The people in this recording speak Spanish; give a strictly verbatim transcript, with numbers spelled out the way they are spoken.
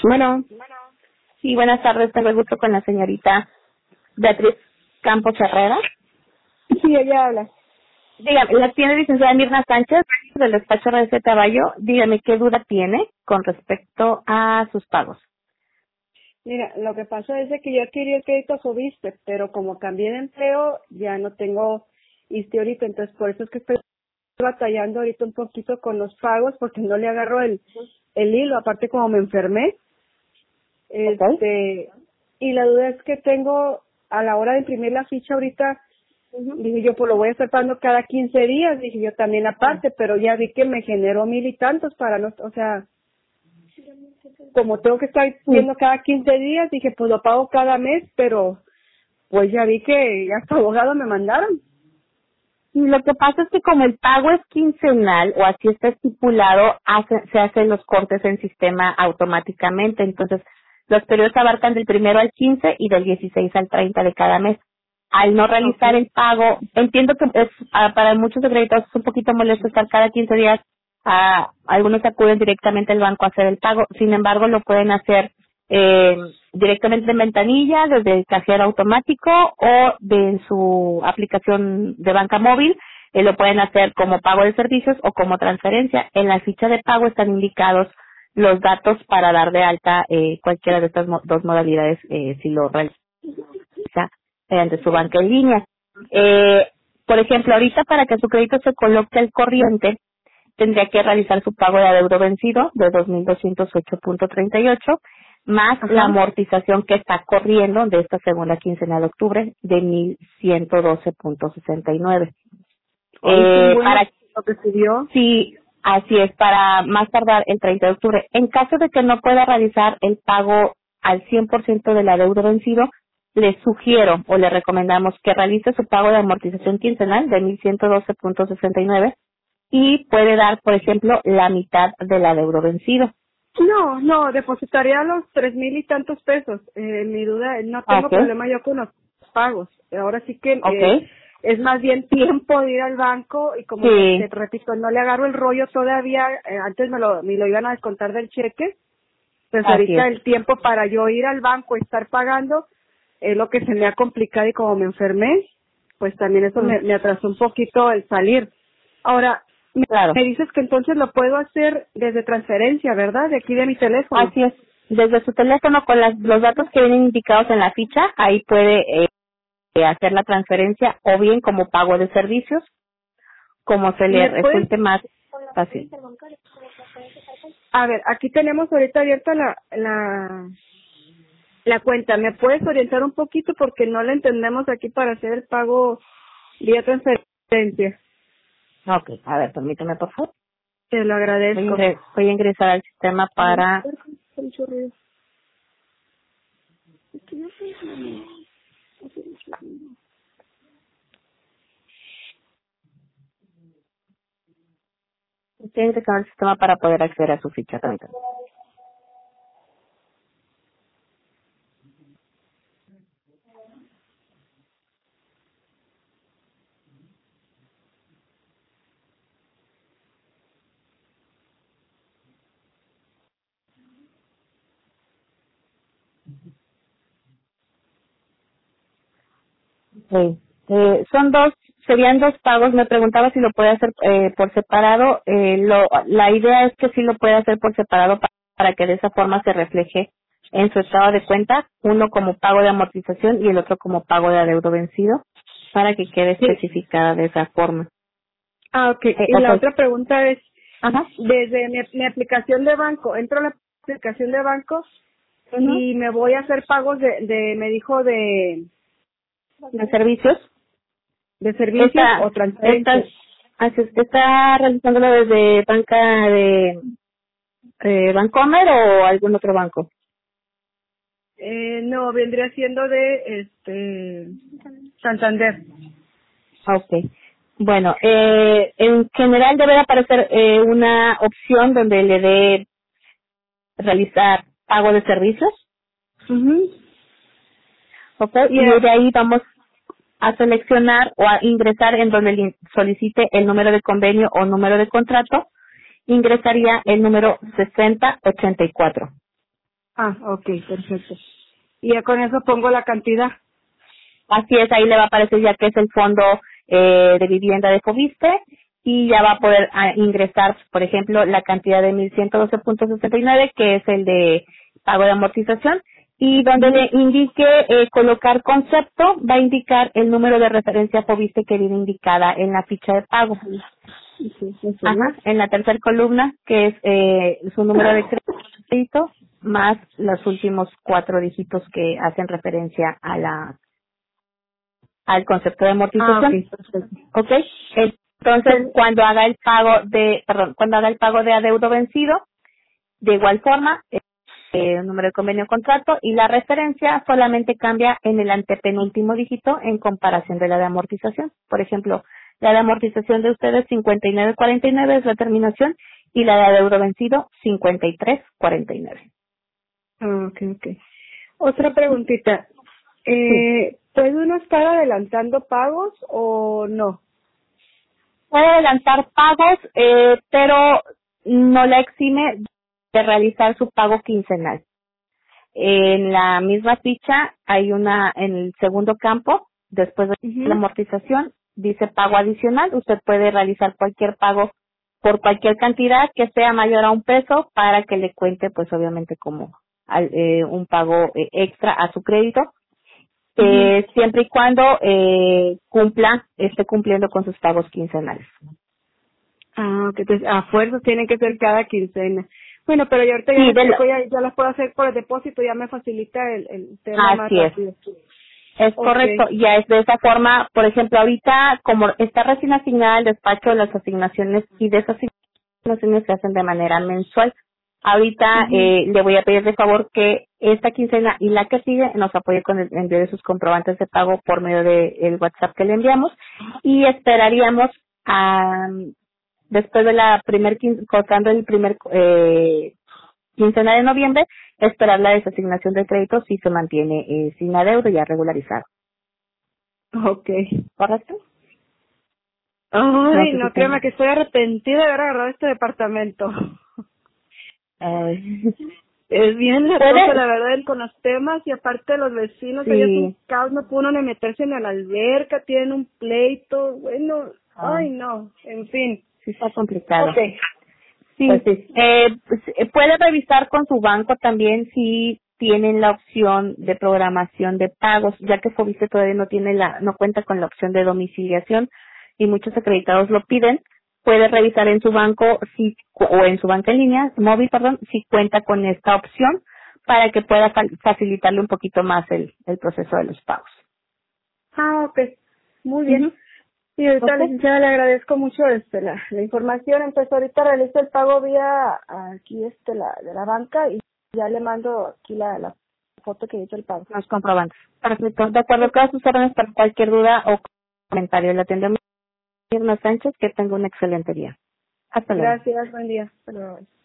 Bueno, Sí, buenas tardes. Tengo el gusto con la señorita Beatriz Campos Herrera. sí, ella habla. Dígame, la tiene licenciada Mirna Sánchez del despacho R C Caballo. Dígame qué duda tiene con respecto a sus pagos. Mira, lo que pasa es de que yo adquirí el crédito Fobiste, pero como cambié de empleo, ya no tengo ISSSTE ahorita, entonces por eso es que estoy batallando ahorita un poquito con los pagos, porque no le agarro el, el hilo, aparte como me enfermé. ¿Ok? Este, y la duda es que tengo, a la hora de imprimir la ficha ahorita, dije yo, pues lo voy a estar pagando cada quince días, dije yo también aparte, pero ya vi que me generó mil y tantos para no, o sea, como tengo que estar Sí. viendo cada quince días, dije, pues lo pago cada mes, pero pues ya vi que hasta abogado me mandaron. Y lo que pasa es que como el pago es quincenal o así está estipulado, hace- se hacen los cortes en sistema automáticamente. Entonces, los periodos abarcan del primero al quince y del dieciséis al treinta de cada mes. Al no realizar Okay. el pago, entiendo que es ah, para muchos acreditados es un poquito molesto estar cada quince días. Ah, algunos acuden directamente al banco a hacer el pago. Sin embargo, lo pueden hacer eh, directamente en ventanilla, desde el cajero automático o de su aplicación de banca móvil. Eh, lo pueden hacer como pago de servicios o como transferencia. En la ficha de pago están indicados los datos para dar de alta eh, cualquiera de estas mo- dos modalidades eh, si lo realiza mediante su banca en línea. Eh, por ejemplo, ahorita para que su crédito se coloque al corriente, tendría que realizar su pago de adeudo vencido de dos mil doscientos ocho punto treinta y ocho más la Ajá. amortización que está corriendo de esta segunda quincena de octubre de mil ciento doce punto sesenta y nueve. Hoy es un Eh, bueno para lo que subió. Sí, así es, para más tardar el treinta de octubre. En caso de que no pueda realizar el pago al cien por ciento del adeudo vencido, le sugiero o le recomendamos que realice su pago de amortización quincenal de mil ciento doce punto sesenta y nueve y puede dar, por ejemplo, la mitad del adeudo vencido. No, no, depositaría los tres mil y tantos pesos. Eh, mi duda, no tengo ¿Ok? problema yo con los pagos. Ahora sí que ¿Ok? eh, es más bien tiempo de ir al banco y como le, te Sí. repito, no le agarro el rollo todavía. Eh, antes me lo, me lo iban a descontar del cheque. Pues Así ahorita es. el tiempo para yo ir al banco y estar pagando es lo que se me ha complicado y como me enfermé, pues también eso Mm, me, me atrasó un poquito el salir. Ahora, me, claro. me dices que entonces lo puedo hacer desde transferencia, ¿verdad? De aquí de mi teléfono. Así es. Desde su teléfono con las- los datos que vienen indicados en la ficha, ahí puede eh, eh, hacer la transferencia o bien como pago de servicios, como se le ¿Me puedes? resulte más fácil. A ver, aquí tenemos ahorita abierta la, la, la cuenta. ¿Me puedes orientar un poquito porque no la entendemos aquí para hacer el pago vía transferencia? Ok, a ver, permíteme por favor. Te lo Voy a, agradezco. ingre- voy a ingresar al sistema Ay, para... está mucho ruido. Voy a ingresar al sistema para poder acceder a su ficha también. Sí. Eh, son dos, serían dos pagos. Me preguntaba si lo puede hacer eh, por separado. Eh, lo, la idea es que sí lo puede hacer por separado pa- para que de esa forma se refleje en su estado de cuenta, uno como pago de amortización y el otro como pago de adeudo vencido, para que quede Sí. especificada de esa forma. Ah, ok. Eh, Y la ok. otra pregunta es, Ajá. desde mi, mi aplicación de banco, entro a la aplicación de banco Ujú. y me voy a hacer pagos de, de me dijo, de, De servicios. de servicios Esta, o esta, transferencias. así es, está realizándolo desde banca de eh, Bancomer o algún otro banco. Eh, no, vendría siendo de este Santander. Okay. Bueno, eh, en general debe de aparecer eh, una opción donde le dé realizar pago de servicios, Mhm. ¿ok? Y Yeah. de ahí vamos a seleccionar o a ingresar en donde le solicite el número de convenio o número de contrato, ingresaría el número sesenta ochenta y cuatro. Ah, ok, perfecto. Y ya con eso pongo la cantidad. Así es, ahí le va a aparecer ya que es el fondo eh, de vivienda de Fobiste y ya va a poder ah, ingresar, por ejemplo, la cantidad de mil ciento doce punto sesenta y nueve, que es el de pago de amortización, y donde le indique eh, colocar concepto, va a indicar el número de referencia Fobiste que viene indicada en la ficha de pago. Sí, sí, sí. Ajá, en la tercera columna, que es eh, su número de crédito, más los últimos cuatro dígitos que hacen referencia a la al concepto de Ah, amortización. ok, perfecto. ¿Ok? Entonces, cuando haga el pago de, perdón, cuando haga el pago de adeudo vencido, de igual forma, eh, el número de convenio contrato y la referencia solamente cambia en el antepenúltimo dígito en comparación de la de amortización. Por ejemplo, la de amortización de ustedes cincuenta y nueve cuarenta y nueve es la terminación y la de adeudo vencido cincuenta y tres cuarenta y nueve. Ah, ok, ok. Otra preguntita. Sí. Eh, ¿Puede uno estar adelantando pagos o no? Puede adelantar pagos, eh, pero no la exime de realizar su pago quincenal. En la misma ficha hay una, en el segundo campo, después de la Mhm. amortización, dice pago adicional. Usted puede realizar cualquier pago por cualquier cantidad que sea mayor a un peso para que le cuente, pues obviamente como al- eh, un pago eh, extra a su crédito, Mhm. eh, siempre y cuando eh, cumpla, esté cumpliendo con sus pagos quincenales. Ah, ok, entonces a fuerza tienen que ser cada quincena. Bueno, pero yo ahorita ya Sí, me de lo- checo, ya, ya las puedo hacer por el depósito, ya me facilita el, el tema más así es. rápido. Es Ok. correcto, ya es de esa forma, por ejemplo, ahorita como está recién asignada el despacho, las asignaciones y de esas asignaciones se hacen de manera mensual. Ahorita Mhm. eh, le voy a pedir de favor que esta quincena y la que sigue nos apoye con el envío de sus comprobantes de pago por medio del WhatsApp que le enviamos y esperaríamos a, después de la primer quin- cortando el primer eh, quincena de noviembre, esperar la desasignación de crédito si se mantiene eh, sin adeudo ya regularizado. Ok. ¿Correcto? No Ay, sé si no, créeme tengo. que estoy arrepentida de haber agarrado este departamento. Eh, Es bien latoso, puede, la verdad, con los temas y aparte los vecinos, ella es un sí, caos, no pudo uno ni meterse en la alberca, tienen un pleito, bueno, ah, ay no, en fin. sí está complicado. Ok, Pues sí, sí, eh, pues, eh, puede revisar con su banco también si tienen la opción de programación de pagos, ya que Fobiste todavía no tiene la, no cuenta con la opción de domiciliación y muchos acreditados lo piden. Puede revisar en su banco si o en su banca en línea, móvil, perdón, si cuenta con esta opción para que pueda fa- facilitarle un poquito más el, el proceso de los pagos. ah, ok, muy bien. Ujú. Y ahorita, ¿Ok? licenciada, le agradezco mucho este la, la información, entonces ahorita realizo el pago vía aquí este la de la banca y ya le mando aquí la, la foto que hizo el pago. Los comprobantes. Perfecto. De acuerdo, todas sus órdenes para cualquier duda o comentario. Le atendemos Irma Sánchez, que tenga un excelente día. Hasta luego. Gracias, buen día. Hasta luego.